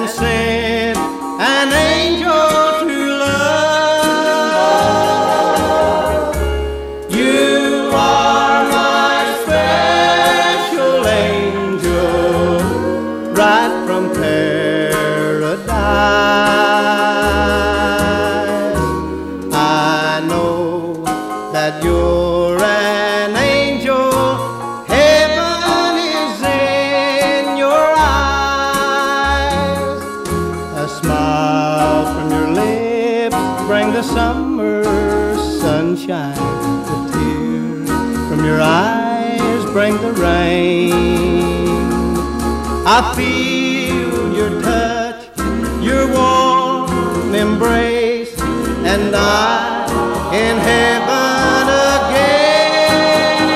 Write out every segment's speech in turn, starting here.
and sent an angel to love. You are my special angel, right from paradise. I know that you're an angel. Heaven is in your eyes. A smile from your lips bring the summer sunshine. The tears from your eyes bring the rain. I feel your touch, your warm embrace, and I'm in heaven again.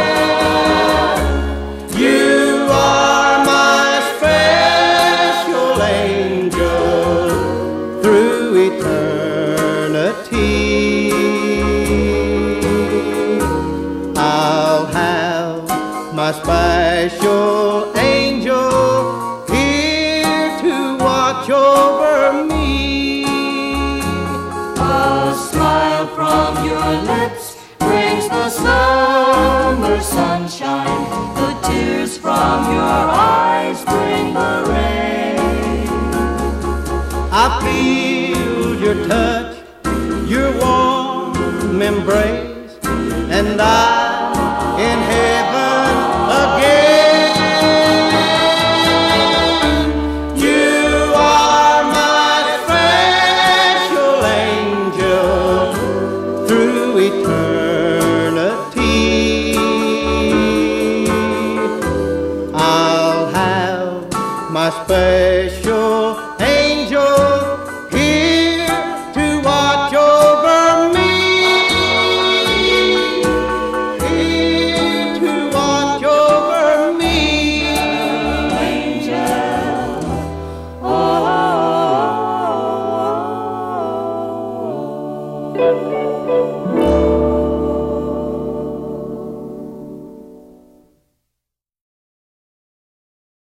You are my special angel through eternity. I'll have my special angel here to watch over me. A smile from your lips brings the summer sunshine. The tears from your eyes bring the rain. I feel your touch, your warm embrace, and I'm in heaven again. You are my special angel through eternity. I'll have my special